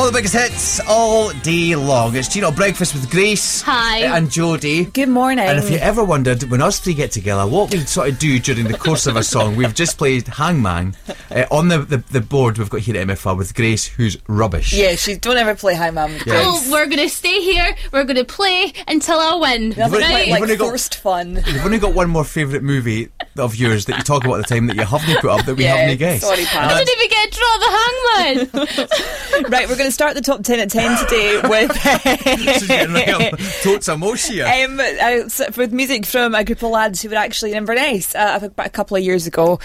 All the biggest hits all day long. It's Gina Breakfast with Grace. Hi. And Jodie. Good morning. And if you ever wondered, when us three get together, what we sort of do during the course of a song, we've just played Hangman. On the board we've got here at MFR with Grace, who's rubbish. Yeah, don't ever play Hangman with Grace. Well, we're going to stay here, we're going to play until I win. Nothing Right? like forced fun. You've only got one more favourite movie of yours that you talk about at the time that you haven't put up that we haven't guessed. Sorry, Pat. I didn't even get to draw the Hangman. Right, we're going to start the top 10 at 10 today with This is getting real totes emotion. with music from a group of lads who were actually in Inverness about a couple of years ago.